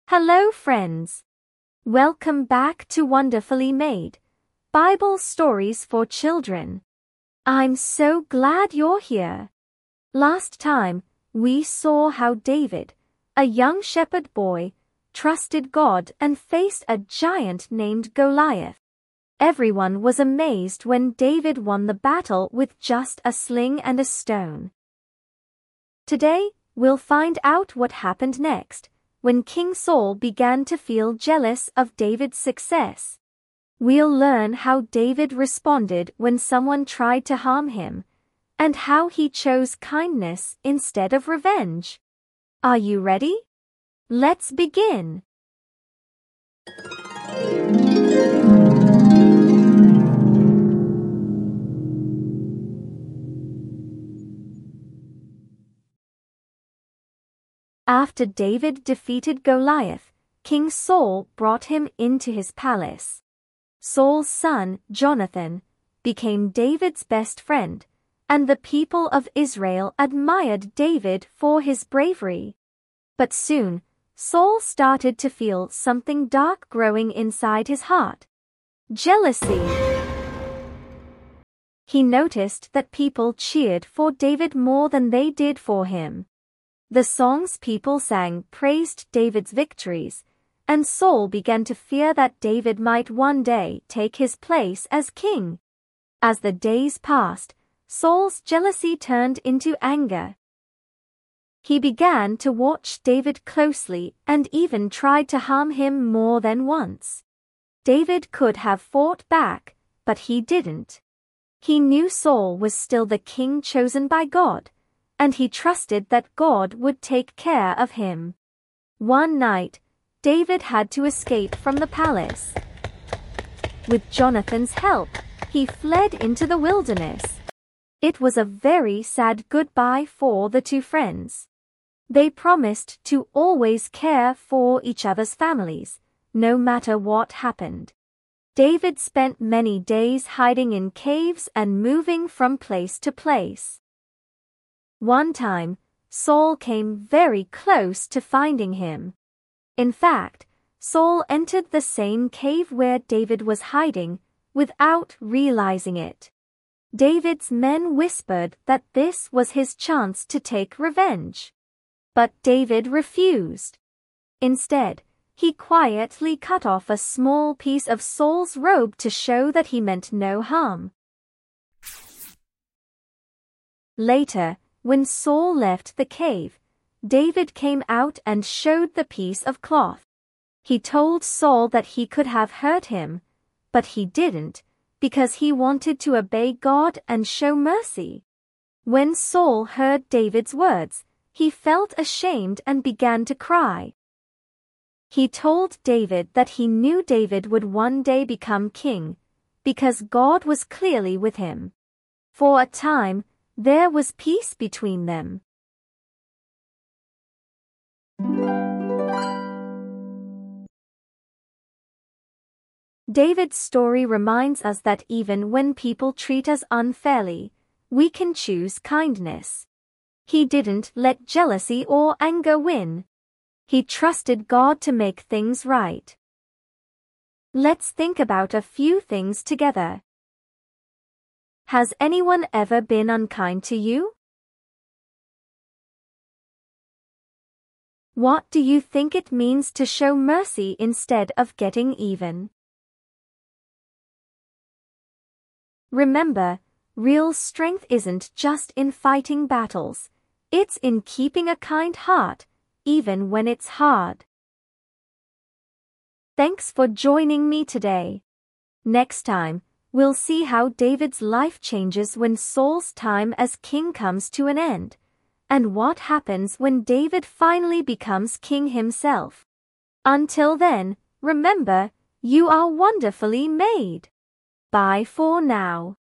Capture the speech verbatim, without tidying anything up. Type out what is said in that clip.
Hello friends. Welcome back to Wonderfully Made, Bible Stories for Children. I'm so glad you're here. Last time, we saw how David, a young shepherd boy, trusted God and faced a giant named Goliath. Everyone was amazed when David won the battle with just a sling and a stone. Today, we'll find out what happened next, when King Saul began to feel jealous of David's success. We'll learn how David responded when someone tried to harm him, and how he chose kindness instead of revenge. Are you ready? Let's begin. After David defeated Goliath, King Saul brought him into his palace. Saul's son, Jonathan, became David's best friend, and the people of Israel admired David for his bravery. But soon, Saul started to feel something dark growing inside his heart. Jealousy. He noticed that people cheered for David more than they did for him. The songs people sang praised David's victories, and Saul began to fear that David might one day take his place as king. As the days passed, Saul's jealousy turned into anger. He began to watch David closely and even tried to harm him more than once. David could have fought back, but he didn't. He knew Saul was still the king chosen by God, and he trusted that God would take care of him. One night, David had to escape from the palace. With Jonathan's help, he fled into the wilderness. It was a very sad goodbye for the two friends. They promised to always care for each other's families, no matter what happened. David spent many days hiding in caves and moving from place to place. One time, Saul came very close to finding him. In fact, Saul entered the same cave where David was hiding, without realizing it. David's men whispered that this was his chance to take revenge. But David refused. Instead, he quietly cut off a small piece of Saul's robe to show that he meant no harm. Later, when Saul left the cave, David came out and showed the piece of cloth. He told Saul that he could have hurt him, but he didn't, because he wanted to obey God and show mercy. When Saul heard David's words, he felt ashamed and began to cry. He told David that he knew David would one day become king, because God was clearly with him. For a time, there was peace between them. David's story reminds us that even when people treat us unfairly, we can choose kindness. He didn't let jealousy or anger win. He trusted God to make things right. Let's think about a few things together. Has anyone ever been unkind to you? What do you think it means to show mercy instead of getting even? Remember, real strength isn't just in fighting battles, it's in keeping a kind heart, even when it's hard. Thanks for joining me today. Next time, we'll see how David's life changes when Saul's time as king comes to an end, and what happens when David finally becomes king himself. Until then, remember, you are wonderfully made. Bye for now.